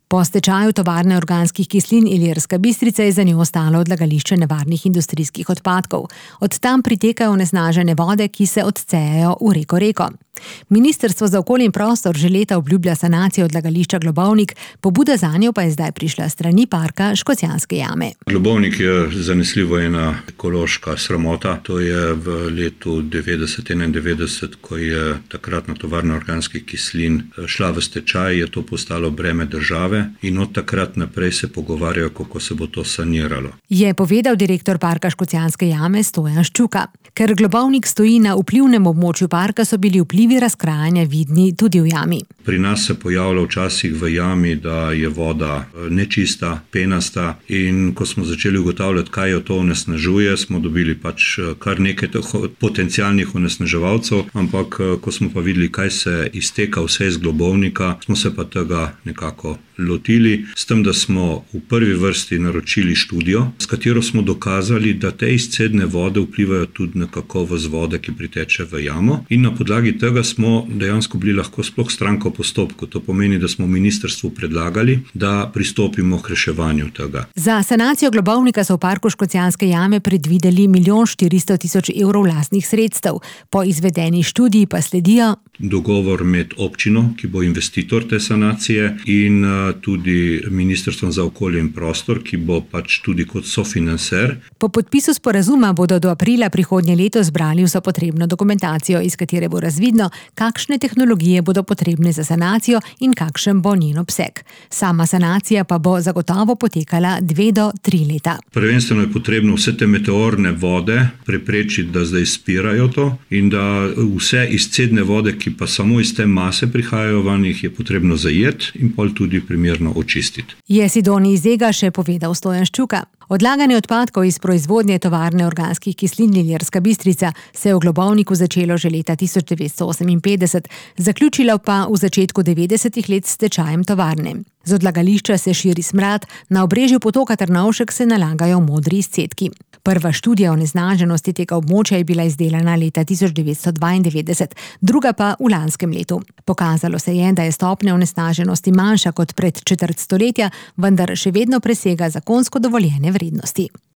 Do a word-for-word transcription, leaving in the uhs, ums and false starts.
Po stečaju tovarne organskih kislin Ilirska Bistrica je za njo ostalo odlagališče nevarnih industrijskih odpadkov. Od tam pritekajo onesnažene vode, ki se odcejajo v reko Reko. Ministrstvo za okolje in prostor že leta obljublja sanacijo odlagališča Globovnik, pobuda zanjo pa je zdaj prišla strani parka Škocjanske jame. Globovnik je zanesljivo ena ekološka sramota. To je v letu devetdeset enaindevetdeset, ko je takratna tovarna organskih kislin šla v stečaj, je to postalo breme države in od takrat naprej se pogovarjajo, kako se bo to saniralo. Je povedal direktor parka Škocjanske jame Stojan Ščuka. Ker Globovnik stoji na vplivnem območju parka, so bili vplivi razkrajanja vidni tudi v jami. Pri nas se pojavlja včasih v jami, da je voda nečista, penasta, in ko smo začeli ugotavljati, kaj jo to onesnažuje, smo dobili pač kar nekaj potencialnih onesnaževalcev, ampak ko smo pa videli, kaj se izteka vse iz Globovnika, smo se pa tega nekako lotili, s tem, da smo v prvi vrsti naročili študijo, s katero smo dokazali, da te izcedne vode vplivajo tudi na kakovost vode, ki priteče v jamo, in na podlagi tega smo dejansko bili lahko sploh stranka v postopku. To pomeni, da smo ministrstvu predlagali, da pristopimo k reševanju tega. Za sanacijo Globovnika so v parku Škocjanske jame predvideli milijon štiristo tisoč evrov lastnih sredstev. Po izvedeni študiji pa sledijo dogovor med občino, ki bo investitor te sanacije, in tudi Ministrstvom za okolje in prostor, ki bo pač tudi kot sofinanser. Po podpisu sporazuma bodo do aprila prihodnje leto zbrali vso potrebno dokumentacijo, iz katere bo razvidno, kakšne tehnologije bodo potrebne za sanacijo in kakšen bo njen obseg. Sama sanacija pa bo zagotovo potekala dve do tri leta. Prvenstveno je potrebno vse te meteorne vode preprečiti, da zdaj spirajo to, in da vse izcedne vode, ki pa samo iz te mase prihajajo van, jih je potrebno zajeti in pol tudi primerno očistiti. Je Sidonij Zega še povedal Stojan Ščuka. Odlaganje odpadkov iz proizvodnje tovarne organskih kislin Ilirska Bistrica se je v Globovniku začelo že leta tisoč devetsto oseminpetdeset, zaključilo pa v začetku devetdesetih let s stečajem tovarne. Z odlagališča se širi smrad, na obrežju potoka Trnovšek se nalagajo modri izcedki. Prva študija onesnaženosti tega območja je bila izdelana leta tisoč devetsto dvaindevetdeset, druga pa v lanskem letu. Pokazalo se je, da je stopnja onesnaženosti manjša kot pred četrt stoletja, vendar še vedno presega zakonsko dovoljene vrednosti.